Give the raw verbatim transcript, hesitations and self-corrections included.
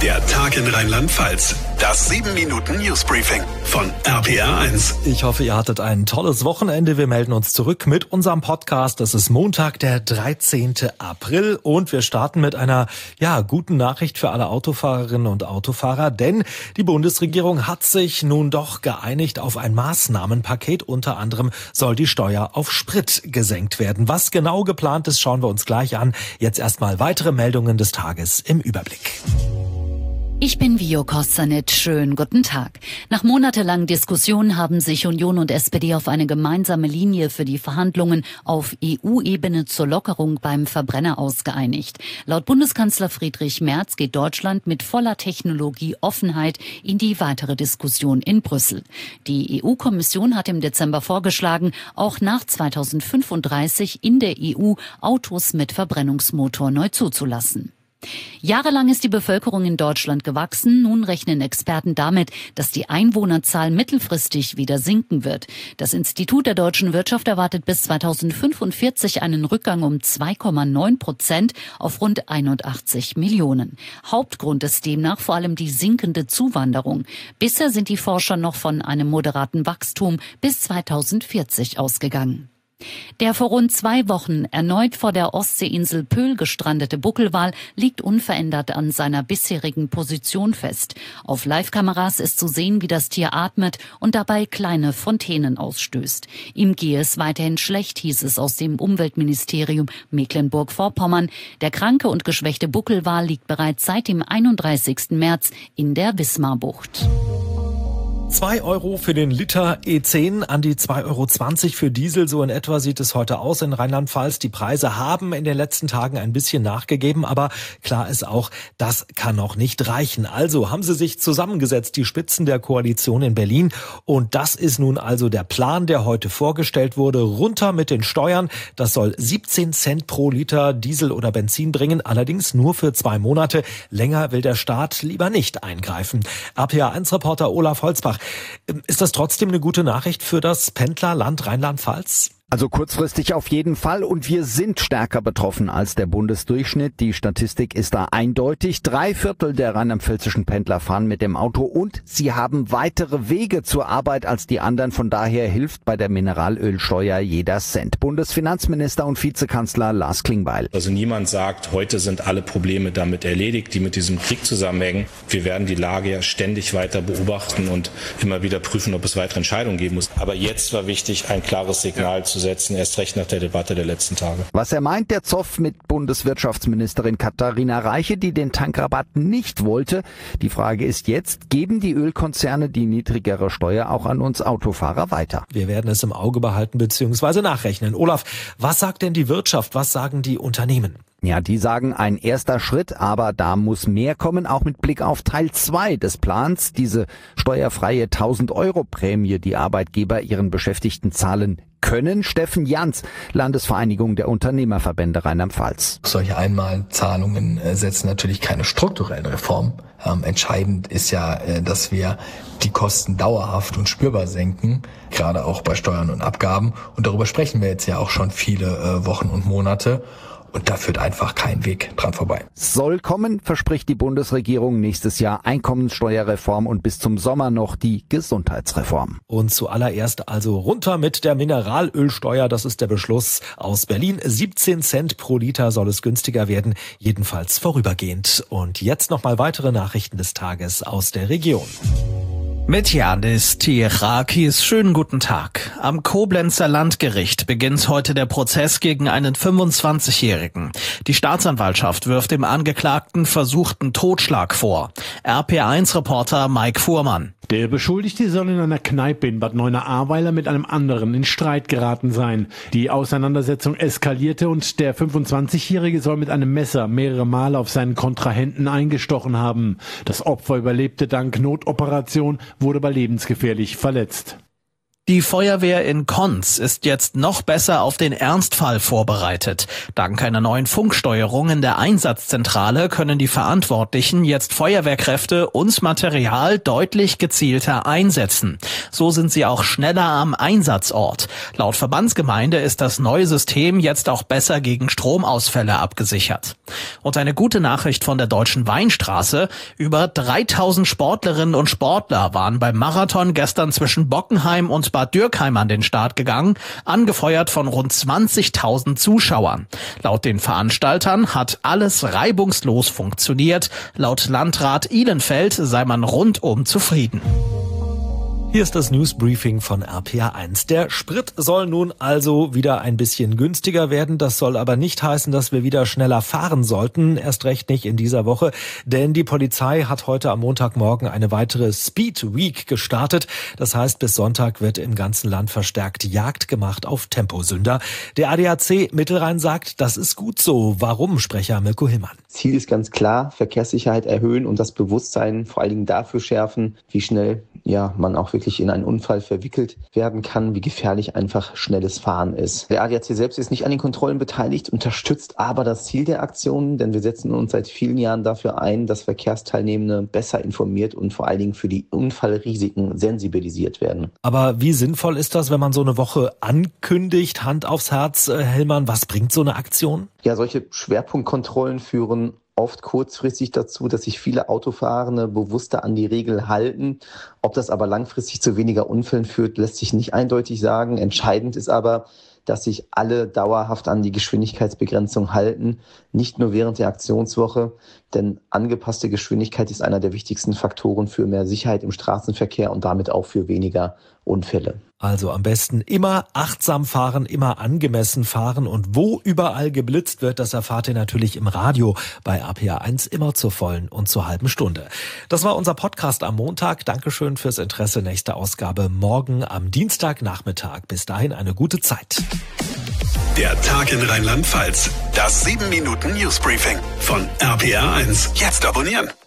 Der Tag in Rheinland-Pfalz. Das sieben Minuten Newsbriefing von R P R eins. Ich hoffe, ihr hattet ein tolles Wochenende. Wir melden uns zurück mit unserem Podcast. Es ist Montag, der dreizehnten April und wir starten mit einer ja guten Nachricht für alle Autofahrerinnen und Autofahrer, denn die Bundesregierung hat sich nun doch geeinigt auf ein Maßnahmenpaket. Unter anderem soll die Steuer auf Sprit gesenkt werden. Was genau geplant ist, schauen wir uns gleich an. Jetzt erstmal weitere Meldungen des Tages im Überblick. Ich bin Vio Kostanit. Schönen guten Tag. Nach monatelangen Diskussionen haben sich Union und S P D auf eine gemeinsame Linie für die Verhandlungen auf E U-Ebene zur Lockerung beim Verbrenner ausgeeinigt. Laut Bundeskanzler Friedrich Merz geht Deutschland mit voller Technologieoffenheit in die weitere Diskussion in Brüssel. Die E U-Kommission hat im Dezember vorgeschlagen, auch nach zweitausendfünfunddreißig in der E U Autos mit Verbrennungsmotor neu zuzulassen. Jahrelang ist die Bevölkerung in Deutschland gewachsen. Nun rechnen Experten damit, dass die Einwohnerzahl mittelfristig wieder sinken wird. Das Institut der deutschen Wirtschaft erwartet bis zweitausendfünfundvierzig einen Rückgang um zwei Komma neun Prozent auf rund einundachtzig Millionen. Hauptgrund ist demnach vor allem die sinkende Zuwanderung. Bisher sind die Forscher noch von einem moderaten Wachstum bis zweitausendvierzig ausgegangen. Der vor rund zwei Wochen erneut vor der Ostseeinsel Pöhl gestrandete Buckelwal liegt unverändert an seiner bisherigen Position fest. Auf Live-Kameras ist zu sehen, wie das Tier atmet und dabei kleine Fontänen ausstößt. Ihm gehe es weiterhin schlecht, hieß es aus dem Umweltministerium Mecklenburg-Vorpommern. Der kranke und geschwächte Buckelwal liegt bereits seit dem einunddreißigsten März in der Wismarbucht. zwei Euro für den Liter E zehn, an die zwei Euro zwanzig für Diesel. So in etwa sieht es heute aus in Rheinland-Pfalz. Die Preise haben in den letzten Tagen ein bisschen nachgegeben, aber klar ist auch, das kann noch nicht reichen. Also haben sie sich zusammengesetzt, die Spitzen der Koalition in Berlin. Und das ist nun also der Plan, der heute vorgestellt wurde. Runter mit den Steuern. Das soll siebzehn Cent pro Liter Diesel oder Benzin bringen, allerdings nur für zwei Monate. Länger will der Staat lieber nicht eingreifen. R P R eins Reporter Olaf Holzbach. Ist das trotzdem eine gute Nachricht für das Pendlerland Rheinland-Pfalz? Also kurzfristig auf jeden Fall und wir sind stärker betroffen als der Bundesdurchschnitt. Die Statistik ist da eindeutig. Drei Viertel der rheinland-pfälzischen Pendler fahren mit dem Auto und sie haben weitere Wege zur Arbeit als die anderen. Von daher hilft bei der Mineralölsteuer jeder Cent. Bundesfinanzminister und Vizekanzler Lars Klingbeil. Also niemand sagt, heute sind alle Probleme damit erledigt, die mit diesem Krieg zusammenhängen. Wir werden die Lage ja ständig weiter beobachten und immer wieder prüfen, ob es weitere Entscheidungen geben muss. Aber jetzt war wichtig, ein klares Signal zu setzen, erst recht nach der Debatte der letzten Tage. Was er meint, der Zoff mit Bundeswirtschaftsministerin Katharina Reiche, die den Tankrabatt nicht wollte. Die Frage ist jetzt, geben die Ölkonzerne die niedrigere Steuer auch an uns Autofahrer weiter? Wir werden es im Auge behalten bzw. nachrechnen. Olaf, was sagt denn die Wirtschaft? Was sagen die Unternehmen? Ja, die sagen ein erster Schritt, aber da muss mehr kommen, auch mit Blick auf Teil zwei des Plans, diese steuerfreie tausend Euro Prämie, die Arbeitgeber ihren Beschäftigten zahlen können. Steffen Jans, Landesvereinigung der Unternehmerverbände Rheinland-Pfalz. Solche Einmalzahlungen setzen natürlich keine strukturellen Reformen. Ähm, entscheidend ist ja, äh, dass wir die Kosten dauerhaft und spürbar senken, gerade auch bei Steuern und Abgaben. Und darüber sprechen wir jetzt ja auch schon viele äh, Wochen und Monate. Und da führt einfach kein Weg dran vorbei. Soll kommen, verspricht die Bundesregierung nächstes Jahr Einkommenssteuerreform und bis zum Sommer noch die Gesundheitsreform. Und zuallererst also runter mit der Mineralölsteuer. Das ist der Beschluss aus Berlin. siebzehn Cent pro Liter soll es günstiger werden, jedenfalls vorübergehend. Und jetzt nochmal weitere Nachrichten des Tages aus der Region. Mit Janis Tirakis, schönen guten Tag. Am Koblenzer Landgericht beginnt heute der Prozess gegen einen fünfundzwanzigjährigen. Die Staatsanwaltschaft wirft dem Angeklagten versuchten Totschlag vor. R P R eins Reporter Mike Fuhrmann. Der Beschuldigte soll in einer Kneipe in Bad Neuenahr-Ahrweiler mit einem anderen in Streit geraten sein. Die Auseinandersetzung eskalierte und der fünfundzwanzigjährige soll mit einem Messer mehrere Male auf seinen Kontrahenten eingestochen haben. Das Opfer überlebte dank Notoperation, wurde aber lebensgefährlich verletzt. Die Feuerwehr in Konz ist jetzt noch besser auf den Ernstfall vorbereitet. Dank einer neuen Funksteuerung in der Einsatzzentrale können die Verantwortlichen jetzt Feuerwehrkräfte und Material deutlich gezielter einsetzen. So sind sie auch schneller am Einsatzort. Laut Verbandsgemeinde ist das neue System jetzt auch besser gegen Stromausfälle abgesichert. Und eine gute Nachricht von der Deutschen Weinstraße: Über dreitausend Sportlerinnen und Sportler waren beim Marathon gestern zwischen Bockenheim und Bad Dürkheim an den Start gegangen, angefeuert von rund zwanzigtausend Zuschauern. Laut den Veranstaltern hat alles reibungslos funktioniert. Laut Landrat Ihlenfeld sei man rundum zufrieden. Hier ist das Newsbriefing von R P R eins. Der Sprit soll nun also wieder ein bisschen günstiger werden. Das soll aber nicht heißen, dass wir wieder schneller fahren sollten. Erst recht nicht in dieser Woche. Denn die Polizei hat heute am Montagmorgen eine weitere Speed Week gestartet. Das heißt, bis Sonntag wird im ganzen Land verstärkt Jagd gemacht auf Temposünder. Der A D A C Mittelrhein sagt, das ist gut so. Warum? Sprecher Mirko Hillmann. Ziel ist ganz klar, Verkehrssicherheit erhöhen und das Bewusstsein vor allen Dingen dafür schärfen, wie schnell ja man auch wirklich in einen Unfall verwickelt werden kann, wie gefährlich einfach schnelles Fahren ist. Der A D A C selbst ist nicht an den Kontrollen beteiligt, unterstützt aber das Ziel der Aktion, denn wir setzen uns seit vielen Jahren dafür ein, dass Verkehrsteilnehmende besser informiert und vor allen Dingen für die Unfallrisiken sensibilisiert werden. Aber wie sinnvoll ist das, wenn man so eine Woche ankündigt? Hand aufs Herz, Hillmann, was bringt so eine Aktion? Ja, solche Schwerpunktkontrollen führen oft kurzfristig dazu, dass sich viele Autofahrende bewusster an die Regel halten. Ob das aber langfristig zu weniger Unfällen führt, lässt sich nicht eindeutig sagen. Entscheidend ist aber, dass sich alle dauerhaft an die Geschwindigkeitsbegrenzung halten, nicht nur während der Aktionswoche, denn angepasste Geschwindigkeit ist einer der wichtigsten Faktoren für mehr Sicherheit im Straßenverkehr und damit auch für weniger Unfälle. Also am besten immer achtsam fahren, immer angemessen fahren und wo überall geblitzt wird, das erfahrt ihr natürlich im Radio bei R P R eins immer zur vollen und zur halben Stunde. Das war unser Podcast am Montag. Dankeschön fürs Interesse. Nächste Ausgabe morgen am Dienstagnachmittag. Bis dahin eine gute Zeit. Der Tag in Rheinland-Pfalz. Das sieben Minuten Newsbriefing von R P R eins. Jetzt abonnieren.